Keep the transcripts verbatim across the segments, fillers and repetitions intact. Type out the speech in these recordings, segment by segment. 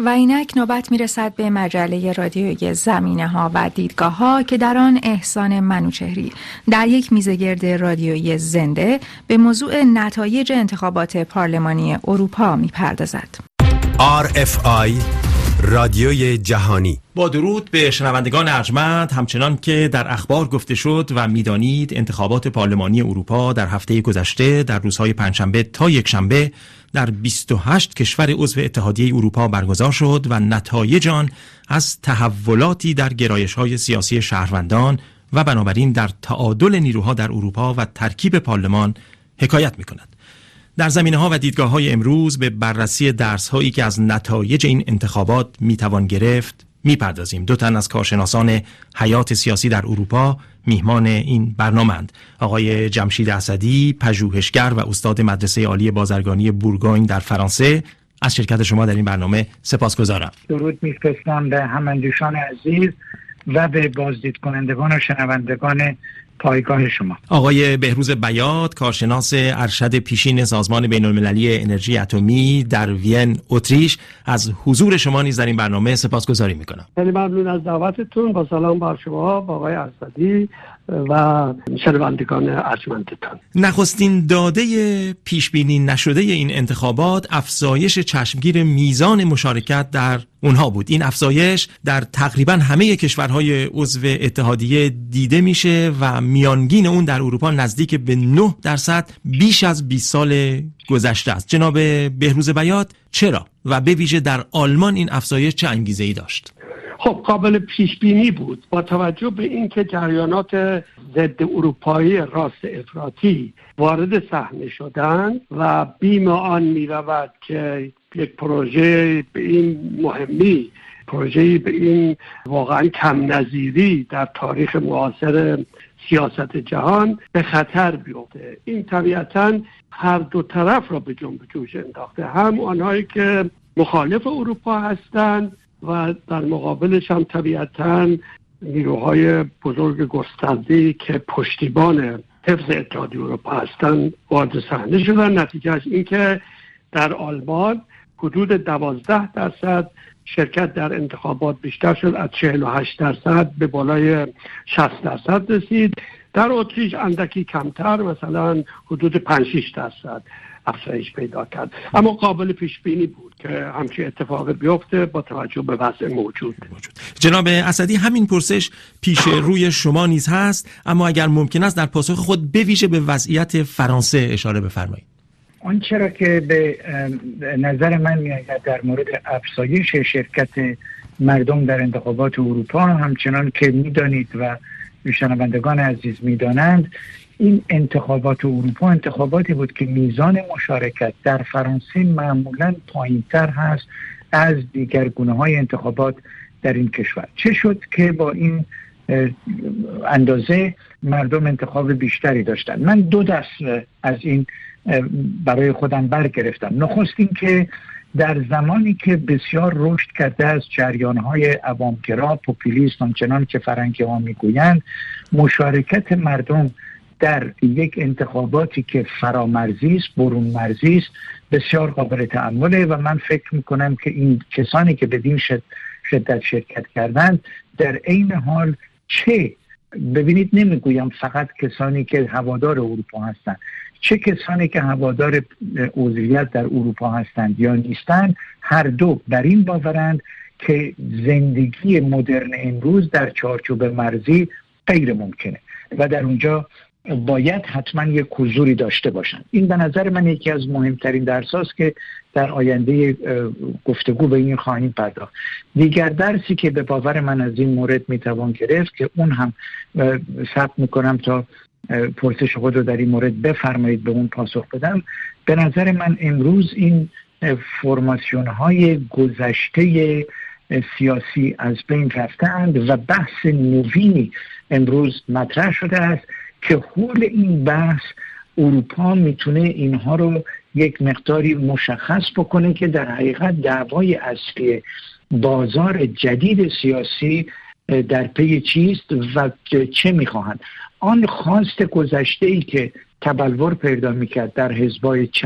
و اینک نوبت میرسد به مجله رادیویی زمینه ها و دیدگاه ها که در آن احسان منوچهری در یک میزگرد رادیویی زنده به موضوع نتایج انتخابات پارلمانی اروپا میپردازد. آر اف آی رادیوی جهانی. با درود به شنوندگان ارجمند، همچنان که در اخبار گفته شد و میدانید انتخابات پارلمانی اروپا در هفته گذشته در روزهای پنجشنبه تا یکشنبه در بیست و هشت کشور عضو اتحادیه اروپا برگزار شد و نتایج آن از تحولاتی در گرایش‌های سیاسی شهروندان و بنابراین در تعادل نیروها در اروپا و ترکیب پارلمان حکایت می‌کند. در زمینه‌ها و دیدگاه‌های امروز به بررسی درس‌هایی که از نتایج این انتخابات می‌توان گرفت می‌پردازیم. دو تن از کارشناسان حیات سیاسی در اروپا میهمان این برنامه‌اند. آقای جمشید اسدی، پژوهشگر و استاد مدرسه عالی بازرگانی بورگوین در فرانسه، از شرکت شما در این برنامه سپاسگزارم. درود می‌فرستم به هم‌اندوشان عزیز و به بازدید کنندگان و شنوندگان پایگاه شما. آقای بهروز بیات، کارشناس ارشد پیشین سازمان بین‌المللی انرژی اتمی در وین، اتریش، از حضور شما نیز در این برنامه سپاسگزاری می‌کنم. خیلی ممنون از دعوتتون. با سلام بر شما، با آقای اسدی و شنوندگان ارجمندتان. نخستین داده پیشبینی نشده این انتخابات افزایش چشمگیر میزان مشارکت در اونها بود. این افزایش در تقریبا همه کشورهای عضو اتحادیه دیده میشه و میانگین اون در اروپا نزدیک به نه درصد بیش از بیست سال گذشته است. جناب بهروز بیات، چرا و به ویژه در آلمان این افزایش چه انگیزه‌ای داشت؟ خب قابل پیش بینی بود با توجه به اینکه جریانات ضد اروپایی راست افراطی وارد صحنه شدند و بیم آن می رود که یک پروژه به این مهمی، پروژه به این واقعا کم نظیری در تاریخ معاصر سیاست جهان به خطر بیفته. این طبیعتاً هر دو طرف را به جنب و جوش انداخته، هم آنهایی که مخالف اروپا هستند و در مقابلش هم طبیعتاً نیروهای بزرگ گسترده‌ای که پشتیبان حفظ اتحادیه اروپا هستند وارد صحنه شدن. نتیجه از این که در آلمان حدود دوازده درصد شرکت در انتخابات بیشتر شد، از چهل و هشت درصد به بالای شصت درصد رسید. در اتریش اندکی کمتر، مثلا حدود پنج شش درصد افزایش پیدا کرد. اما قابل پیش بینی بود که همچین اتفاق بیفته با توجه به وضع موجود. جناب اسدی، همین پرسش پیش روی شما نیز هست، اما اگر ممکن است در پاسخ خود به ویژه به وضعیت فرانسه اشاره بفرمایید. آن چرا که به نظر من میآید در مورد افزایش شرکت مردم در انتخابات اروپا، همچنان که میدانید و شنوندگان عزیز میدانند، این انتخابات اروپا انتخاباتی بود که میزان مشارکت در فرانسه معمولاً پایین‌تر هست از دیگر گونه‌های انتخابات در این کشور. چه شد که با این اندازه مردم انتخاب بیشتری داشتن؟ من دو دست از این برای خودم برگرفتم. نخست این که در زمانی که بسیار رشد کرده از جریان‌های عوام‌گرا، پوپولیسم، آنچنان که فرنگی ها میگویند، مشارکت مردم در یک انتخاباتی که فرامرزی است، برون مرزی است، بسیار قابل تأمله و من فکر میکنم که این کسانی که بدین شدت شرکت کردند در عین حال چه ببینید، نمیگویم فقط کسانی که هوادار اروپا هستند، چه کسانی که هوادار عضویت در اروپا هستند یا نیستند، هر دو بر این باورند که زندگی مدرن امروز در چارچوب مرزی غیر ممکنه و در اونجا باید حتما یک حضوری داشته باشن. این به نظر من یکی از مهمترین درساست که در آینده گفتگو به این خواهیم پرداخت. دیگر درسی که به باور من از این مورد میتوان گرفت که اون هم ثبت میکنم تا پرسش خود رو در این مورد بفرمایید به اون پاسخ بدم، به نظر من امروز این فرماسیون های گذشته سیاسی از بین رفتند و بحث نوینی امروز مطرح شده است که حول این بحث اروپا میتونه اینها رو یک مقداری مشخص بکنه که در حقیقت دعوای اصلی بازار جدید سیاسی در پی چیست و چه میخواهند. آن خواست گذشته ای که تبلور پیدا میکرد در حزبای چپ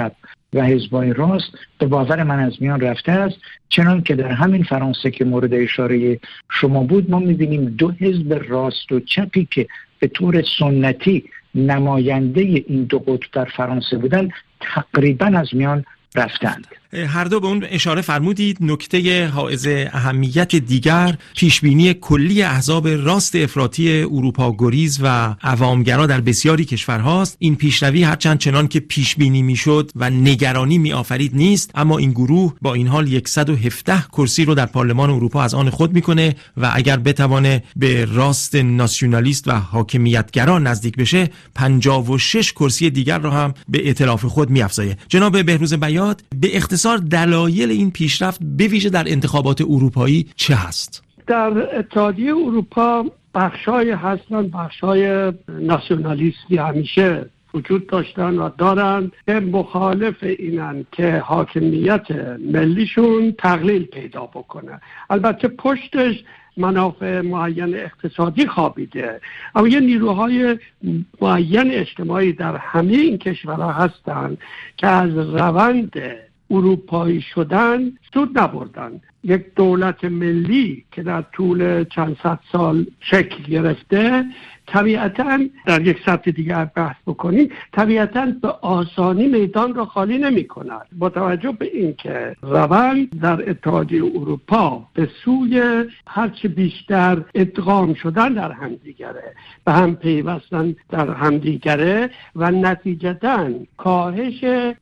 و حزب‌های راست به باور من از میان رفته است. چنان که در همین فرانسه که مورد اشاره شما بود، ما می‌بینیم دو حزب راست و چپی که به طور سنتی نماینده این دو قطب در فرانسه بودن تقریباً از میان رفتند. هر دو به اون اشاره فرمودید. نکته حائز اهمیت دیگر پیشبینی کلی احزاب راست افراطی اروپا گریز و عوامگرا در بسیاری کشورهاست. این پیشروی هرچند چنان که پیشبینی میشد و نگرانی میآفرید نیست، اما این گروه با این حال صد و هفده کرسی رو در پارلمان اروپا از آن خود میکنه و اگر بتوانه به راست ناسیونالیست و حاکمیتگرا نزدیک بشه، پنجاه و شش کرسی دیگر رو هم به ائتلاف خود میافزایه. جناب بهروز بیات، به اختصار دلایل این پیشرفت به ویژه در انتخابات اروپایی چه هست؟ در اتحادیه اروپا بخشای هستن، بخشای ناسیونالیستی همیشه وجود داشتن و دارن که مخالف اینن که حاکمیت ملیشون تقلیل پیدا بکنه. البته پشتش منافع معین اقتصادی خوابیده، اما یه نیروهای معین اجتماعی در همه این کشورها هستن که از روند اروپایی شدن سود نبردن. یک دولت ملی که در طول چند صد سال شکل گرفته، طبیعتاً در یک سطح دیگه بحث بکنیم، طبیعتاً به آسانی میدان را خالی نمی کند. با توجه به این که روند در اتحادیه اروپا به سوی هرچه بیشتر ادغام شدن در همدیگره، به هم پیوستن در همدیگره و نتیجتاً کاهش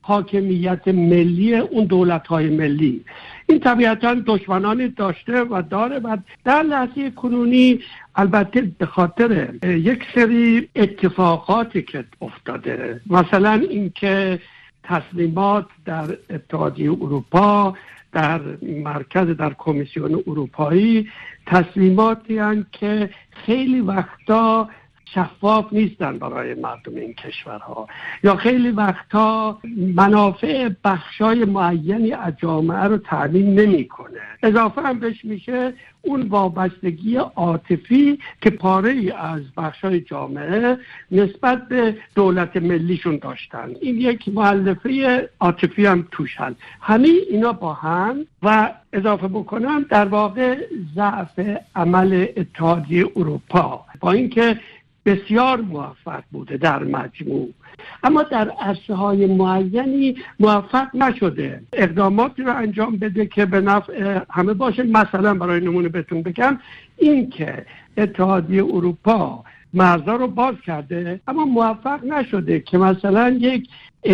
حاکمیت ملی اون دولت‌های ملی، این طبیعتاً دشمنانی داشته و داره و در لحظه کنونی البته به خاطر یک سری اتفاقاتی که افتاده، مثلا اینکه تصمیمات در اتحادیه اروپا، در مرکز، در کمیسیون اروپایی تصمیماتی هستند که خیلی وقتا شفاف نیستن برای مردم این کشورها، یا خیلی وقتا منافع بخشای معینی از جامعه رو تامین نمیکنه. اضافه هم بهش میشه اون وابستگی عاطفی که پاره‌ای از بخشای جامعه نسبت به دولت ملیشون داشتن. این یک مؤلفه عاطفی هم توش هست. همه اینا با هم و اضافه بکنم در واقع ضعف عمل اتحادیه اروپا، با اینکه بسیار موفق بوده در مجموع، اما در عرصه‌های معینی موفق نشده اقداماتی رو انجام بده که به نفع همه باشه. مثلا برای نمونه بهتون بگم، این که اتحادیه اروپا مرزها رو باز کرده اما موفق نشده که مثلا یک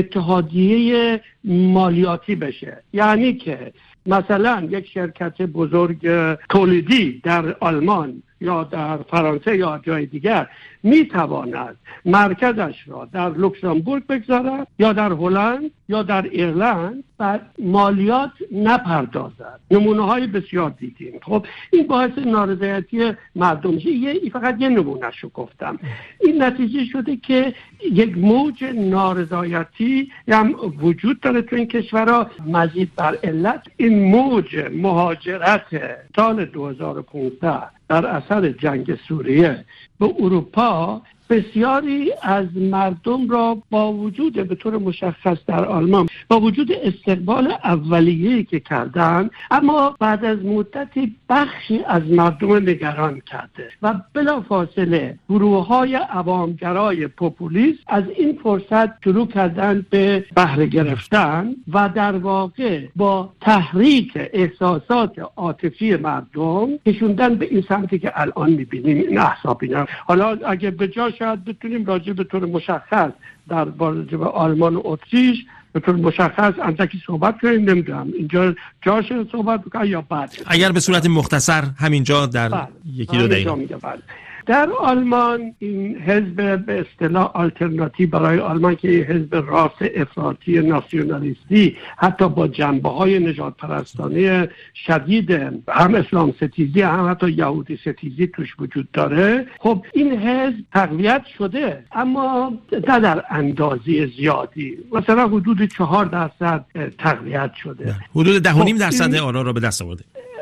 اتحادیه مالیاتی بشه، یعنی که مثلا یک شرکت بزرگ تولیدی در آلمان یا در فرانسه یا جای دیگر میتواند مرکزش را در لوکزامبورگ بگذارد یا در هلند یا در ایرلند و مالیات نپردازد. نمونه های بسیار دیدیم. خب این باعث نارضایتی مردم میشه. یه فقط یه نمونه شو گفتم. این نتیجه شده که یک موج نارضایتی هم وجود داره تو این کشورها. مزید بر علت این موج مهاجرت سال دو هزار و پانزده در اثر جنگ سوریه به اروپا بسیاری از مردم را با وجود به طور مشخص در آلمان با وجود استقبال اولیه‌ای که کردن، اما بعد از مدتی بخشی از مردم نگران کرده و بلافاصله گروه‌های عوامگرای پوپولیست از این فرصت شروع کردن به بهره گرفتن و در واقع با تحریک احساسات عاطفی مردم کشوندن به این سمتی که الان می‌بینیم این احزاب اینا. حالا اگه به جاش شاید بتونیم راجع به طور مشخص در راجع به آلمان و اتریش به طور مشخص اندکی صحبت کنیم. نمیدونم اینجا جاش صحبت بکنم یا بعد. اگر به صورت مختصر همینجا در بله. یکی دو دقیقه. در آلمان این حزب به اصطلاح آلترناتیو برای آلمان که حزب راست افراطی ناسیونالیستی حتی با جنبه‌های نژاد پرستانه شدید هم اسلام ستیزی هم حتی یهودی ستیزی توش وجود داره، خب این حزب تقویت شده اما نه در اندازه زیادی، مثلا حدود چهار درصد تقویت شده، حدود ده و نیم درصد آرا را به دست آورده.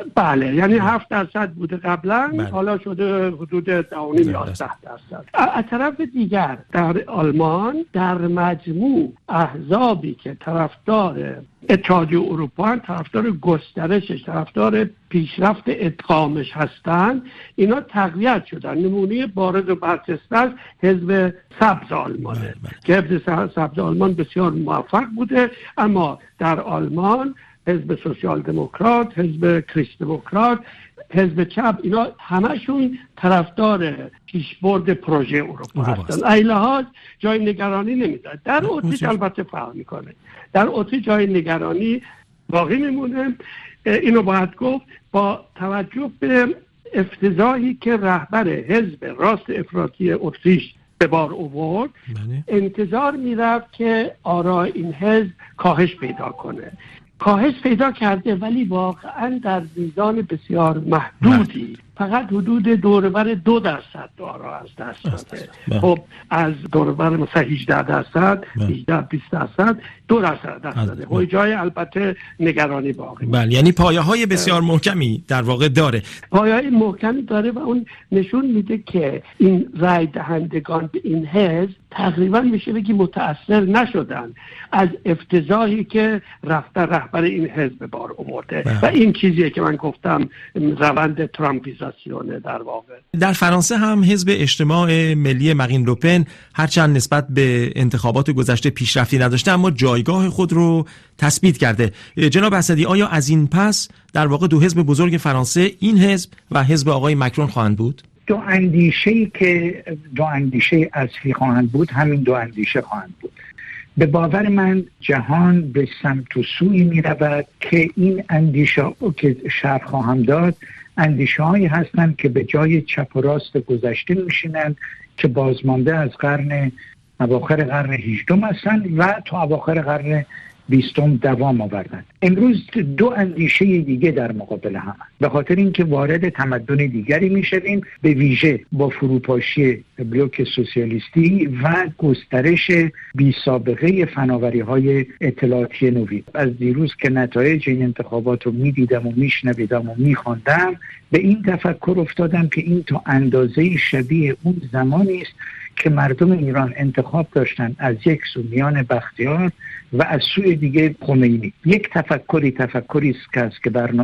بله، یعنی هفت درصد بوده قبلا، بله. حالا شده حدود ده و نیم یازده درصد. از طرف دیگر در آلمان در مجموع احزابی که طرفدار اتحادیه اروپا، طرفدار گسترشش، طرفدار پیشرفت ادغامش هستند، اینا تقویت شدن. نمونه بارز و برجسته است حزب سبز آلمانه که حزب سبز آلمان بسیار موفق بوده، اما در آلمان حزب سوسیال دموکرات، حزب کریست دموکرات، حزب چپ، اینا همشون طرفدار پیشبرد پروژه اروپا هستن. ایله‌ها جای نگرانی نمیدن. در اتریش البته فرق میکنه. در اتریش جای نگرانی باقی میمونه. اینو باید گفت با توجه به افتضاحی که رهبر حزب راست افراطی اتریش به بار آورد، انتظار میرفت که آرای این حزب کاهش پیدا کنه. کاهش پیدا کرده، ولی واقعا در میزان بسیار محدودی، فقط حدود دوربر دو درصد دارا از دست داده. خب از دوربر مثلا هجده درصد، هجده بیست درصد، دو درصد دست داده. خب جای البته نگرانی باقی. بله، یعنی پایه های بسیار محکمی در واقع داره. پایه های محکمی داره و اون نشون میده که این رای دهندگان به این حزب تقریبا میشه بگی متأثر نشدن از افتضاحی که رفته رهبر این حزب بار آورده. و این چیزیه که من گفتم روند ترامپیزاسیونه در واقع. در فرانسه هم حزب اجتماع ملی مارین لوپن هرچند نسبت به انتخابات گذشته پیشرفتی نداشته، اما جایگاه خود رو تثبیت کرده. جناب اسدی، آیا از این پس در واقع دو حزب بزرگ فرانسه، این حزب و حزب آقای مکرون خواهند بود؟ دو اندیشه‌ای که دو اندیشه اصلی خواهند بود، همین دو اندیشه خواهند بود. به باور من جهان به سمت و سوی می رود که این اندیشه که شرح خواهم داد اندیشه هایی هستند که به جای چپ و راست گذشته میشینند که بازمانده از قرن اواخر قرن هجدهم هستند و تا اواخر قرن بیستم دوام آوردند. امروز دو اندیشه دیگه در مقابل هم هست. به خاطر اینکه وارد تمدن دیگری میشویم، به ویژه با فروپاشی بلوک سوسیالیستی و گسترش بی سابقه فناوری های اطلاعاتی نوین. از دیروز که نتایج این انتخابات رو میدیدم و میشنویدم و میخواندم، به این تفکر افتادم که این تا اندازه شبیه اون زمانی است که مردم ایران انتخاب داشتن از یک سو میان بختیار و از سوی دیگه خمینی. یک تفکری تفکری است که بر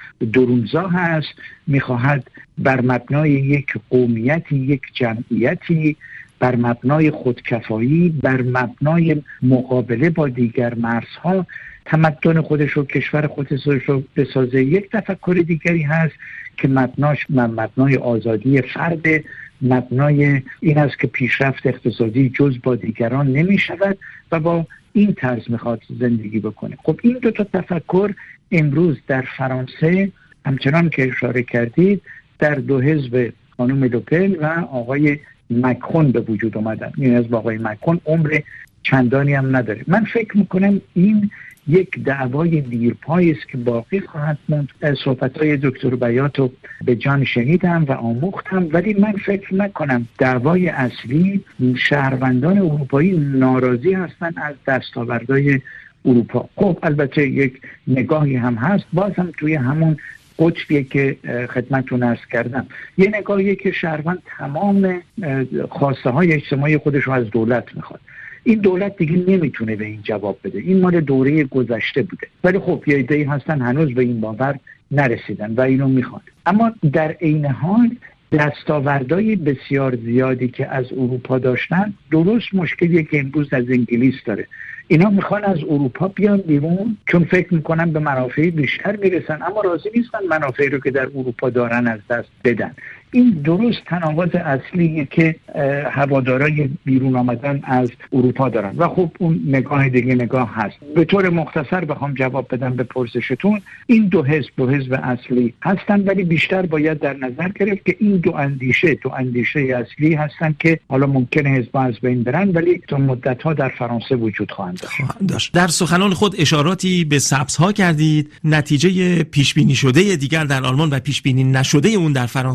درونزا هست، میخواهد بر مبنای یک قومیتی، یک جمعیتی، بر مبنای خودکفایی، بر مبنای مقابله با دیگر مرزها تمدن خودش و کشور خودش رو بسازه. یک تفکر دیگری هست که مبناش مبنای آزادی فرد، مبنای این است که پیشرفت اقتصادی جز با دیگران نمی شود و با این طرز میخواد زندگی بکنه. خب این دو تا تفکر امروز در فرانسه همچنان که اشاره کردید در دو حزب خانم لوپن و آقای مکرون به وجود آمدن. این حزب آقای مکرون عمر چندانی هم نداره. من فکر میکنم این یک دعوای دیرپایی است که باقی خواهد موند. صحبت‌های دکتر بیات رو به جان شنیدم و آموختم، ولی من فکر نکنم دعوای اصلی شهروندان اروپایی ناراضی هستن از دستاوردهای اروپا. خب البته یک نگاهی هم هست، بازم توی همون قطبیه که خدمتتون عرض کردم، یه نگاهیه که شهروند تمام خواسته های اجتماعی خودش رو از دولت میخواد. این دولت دیگه نمیتونه به این جواب بده، این مال دوره گذشته بوده، ولی خب یه عده‌ای هستن هنوز به این باور نرسیدن و اینو میخوان. اما در عین حال دستاوردهای بسیار زیادی که از اروپا داشتن درست مشکلیه که امروز از انگلیس داره. اینا میخوان از اروپا بیان بیرون چون فکر میکنن به منافع بیشتر میرسن، اما راضی نیستن منافعی رو که در اروپا دارن از دست بدن. این درست تناقض اصلیه که هوادارای بیرون آمدن از اروپا دارن و خب اون نگاه دیگه نگاه هست. به طور مختصر بخوام جواب بدم به پرسشتون، این دو حزب دو حزب اصلی هستن، ولی بیشتر باید در نظر گرفت که این دو اندیشه دو اندیشه اصلی هستن که حالا ممکنه حزب از بین برن، ولی تا مدت‌ها در فرانسه وجود خواهند داشت. در سخنان خود اشاراتی به سبزها کردید. نتیجه پیش بینی شده دیگر در آلمان و پیش بینی نشده اون در فرانسه در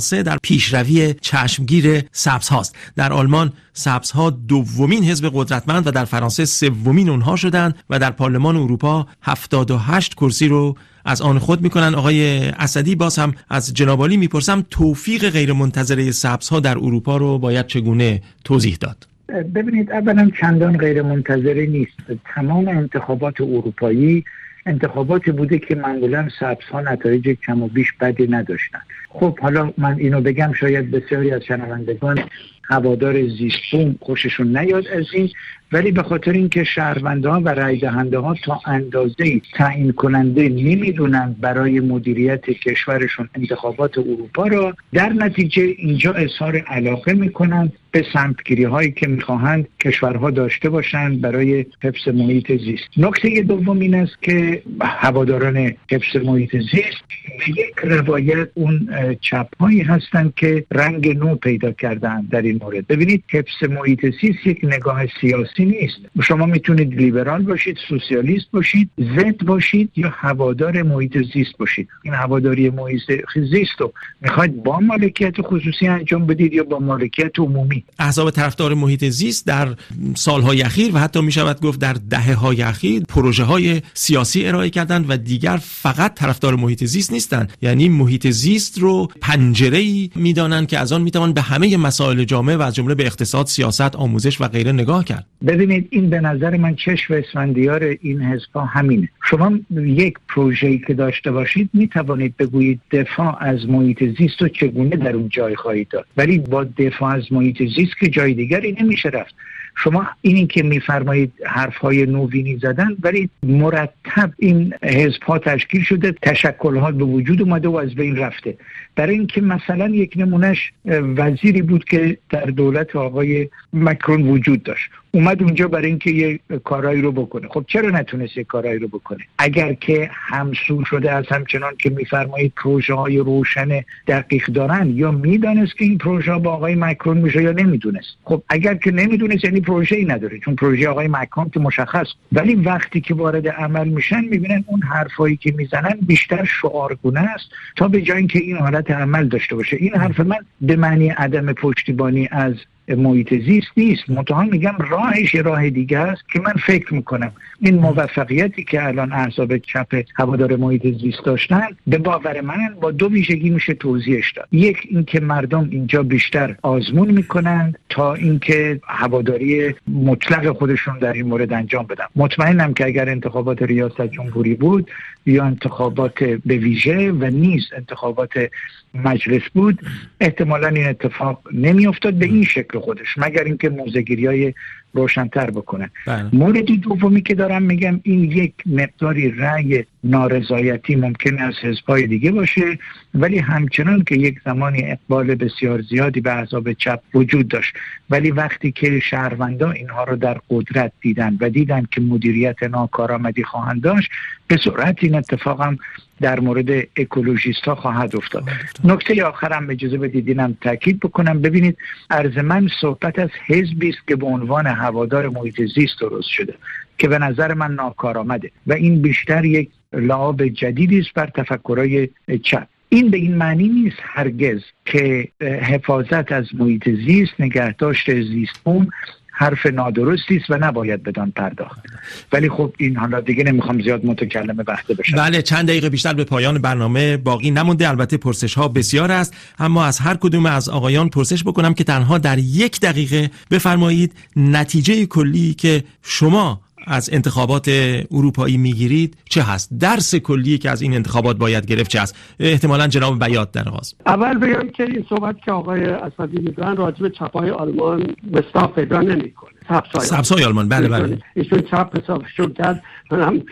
پیشروی چشمگیر سبزهاست. در آلمان سبزها دومین حزب قدرتمند و در فرانسه سومین اونها شدند و در پارلمان اروپا هفتاد و هشت کرسی رو از آن خود میکنن. آقای اسدی، باز هم از جناب عالی میپرسم توفیق غیرمنتظره سبزها در اروپا رو باید چگونه توضیح داد؟ ببینید، اولا چندان غیرمنتظره نیست. تمام انتخابات اروپایی انتخاباتی بوده که معمولا سبزها نتایج کم و بیش بدی نداشتن. خب حالا من اینو بگم شاید بسیاری از شنوندگان هوادار زیستبوم خوششون نیاد از این، ولی به خاطر اینکه شهروندان و رای دهنده ها تا اندازه‌ای تعیین کننده نمیدونن برای مدیریت کشورشون انتخابات اروپا را، در نتیجه اینجا اظهار علاقه میکنن به سمتگیری هایی که میخواهند کشورها داشته باشند برای حفظ محیط زیست. نکته دوم این است که هواداران حفظ محیط زیست به یک روایت اون چپ هایی هستند که رنگ نو پیدا کردن در این مورد. ببینید، حفظ محیط زیست یک نگاه سیاسی نیست. شما میتونید لیبرال باشید، سوسیالیست باشید، ضد باشید یا هوادار محیط زیست باشید. این هواداری محیط زیست رو میخواید با مالکیت خصوصی انجام بدید یا با مالکیت عمومی. احزاب طرفدار محیط زیست در سالهای اخیر و حتی میشود گفت در دهه‌های اخیر پروژه‌های سیاسی ارائه کردند و دیگر فقط طرفدار محیط زیست نیستند، یعنی محیط زیست رو پنجره‌ای میدانند که از آن میتوان به همه مسائل جامعه و از جمله به اقتصاد، سیاست، آموزش و غیره نگاه کرد. ببینید، این به نظر من چشم اسفندیار این حزب‌ها همینه. شما یک پروژه‌ای که داشته باشید میتوانید بگویید دفاع از محیط زیست رو چگونه در اون جای خواهید داد، ولی با دفاع از محیط زیست که جای دیگری نمیشه رفت. شما اینی که میفرمایید حرفهای نوینی زدن، ولی مرتب این حزب‌ها تشکیل شده، تشکل‌ها به وجود اومده و از بین رفته. برای اینکه مثلا یک نمونهش وزیری بود که در دولت آقای مکرون وجود داشت، اومد اونجا برای اینکه یه کارایی رو بکنه. خب چرا نتونست یه کارایی رو بکنه؟ اگر که همسو شده از همچنان که میفرمایید پروژه های روشن دقیق دارن، یا میدونست که این پروژه با آقای مکرون میشه یا نمیدونست. خب اگر که نمیدونست یعنی پروژه‌ای نداره، چون پروژه آقای مکرون که مشخص. ولی وقتی که وارد عمل میشن میبینن اون حرفایی که میزنن بیشتر شعارگونه است تا به جای اینکه این حالت عمل داشته باشه. این حرف من به معنی عدم پشتیبانی از محیط زیست نیست، منتها میگم راهش راه دیگه است که من فکر میکنم این موفقیتی که الان احزاب چپ هوادار محیط زیست داشتن به باور من با دو ویژگی میشه توضیحش داد. یک، اینکه مردم اینجا بیشتر آزمون میکنند تا اینکه هواداری مطلق خودشون در این مورد انجام بدن. مطمئنم که اگر انتخابات ریاست جمهوری بود یا انتخابات به ویژه و نیز انتخابات مجلس بود، احتمالاً این اتفاق نمی افتاد به این شکل خودش، مگر اینکه موضع‌گیری‌های روشن‌تر بکنن. بله. موردی دومی که دارم میگم، این یک مقداری رأی نارضایتی ممکن از حزب‌های دیگه باشه، ولی همچنان که یک زمانی اقبال بسیار زیادی به احزاب چپ وجود داشت، ولی وقتی که شهروندان اینها رو در قدرت دیدن و دیدن که مدیریت ناکارآمدی خواهند داشت، به سرعت این اتفاق هم در مورد اکولوژیست ها خواهد افتاد. نکته آخرم اجازه بدید اینم تاکید بکنم. ببینید، عرض من صحبت از حزبی است که به عنوان هوادار محیط زیست درست شده که به نظر من ناکارآمده و این بیشتر یک لعاب جدیدی است بر تفکرهای چپ. این به این معنی نیست هرگز که حفاظت از محیط زیست، نگهداشت زیستبوم حرف نادرستی است و نباید بدان پرداخت. ولی خب این حالا دیگه نمیخوام زیاد متکلم بحث بشم. بله، چند دقیقه بیشتر به پایان برنامه باقی نمونده. البته پرسش ها بسیار است، اما از هر کدوم از آقایان پرسش بکنم که تنها در یک دقیقه بفرمایید نتیجه کلی که شما از انتخابات اروپایی میگیرید چه هست؟ درس کلی که از این انتخابات باید گرفت چه هست؟ احتمالاً جناب بیات در آغاز. اول بگم که این صحبت که آقای اسدی میگن راجع به چپای آلمان مصداق پیدا نمیکنه. سبزای آلمان، بله بله. ایشون چپ حسابشون کرد، منم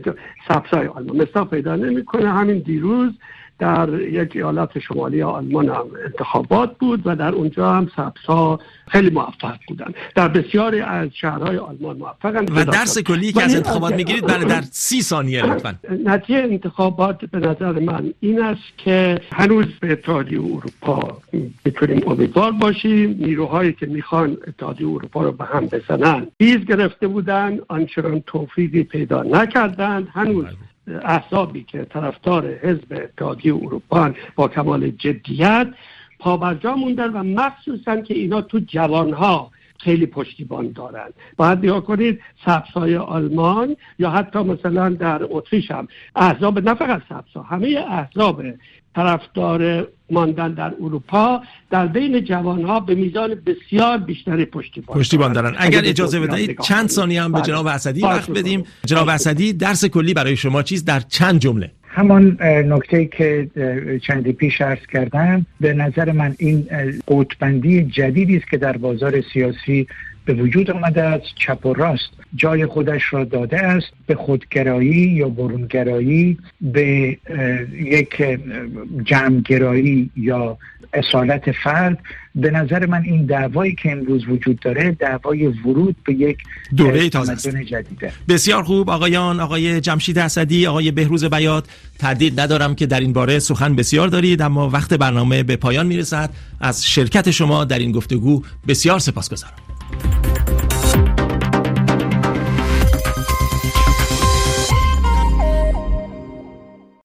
سبزای آلمان مصداق پیدا نمیکنه. همین دیروز در یک ایالت شمالی آلمان هم انتخابات بود و در اونجا هم سبزها خیلی موفق بودن. در بسیاری از شهرهای آلمان موفقن. و درس کلی که از انتخابات میگیرید بله در سی ثانیه لطفاً. نتیجه انتخابات به نظر من این است که هنوز به اتحادیه اروپا میتونیم امیدوار باشیم. نیروهایی که میخوان اتحادیه اروپا رو به هم بزنن بیز گرفته بودن، آنچنان توفیقی پیدا نکردند. هنوز احزابی که طرفدار حزب اتحادیه اروپا با کمال جدیت پابرجا موندن و مخصوصا که اینا تو جوانها خیلی پشتیبان دارن. باید نگاه کنید سبزهای آلمان یا حتی مثلا در اتریش هم احزاب، نه فقط سبزها، همه احزاب طرفدار ماندن در اروپا در بین جوانها به میزان بسیار بیشتری پشتیبان پشتیبان دارن. اگر اجازه بدهید چند ثانیه هم به جناب اسدی وقت بدیم. جناب اسدی، درس کلی برای شما چیست در چند جمله؟ همان نکته‌ای که چندی پیش عرض کردم، به نظر من این قطب‌بندی جدیدی است که در بازار سیاسی به وجود آمده است. چپ و راست جای خودش را داده است به خودگرایی یا برونگرایی، به یک جمعگرایی یا اصالت فرد. به نظر من این دعوایی که امروز وجود داره دعوای ورود به یک دوره تازه است. جدیده. بسیار خوب آقایان، آقای جمشید اسدی، آقای بهروز بیات، تردید ندارم که در این باره سخن بسیار دارید، اما وقت برنامه به پایان میرسد. از شرکت شما در این گفتگو بسیار سپاسگزارم.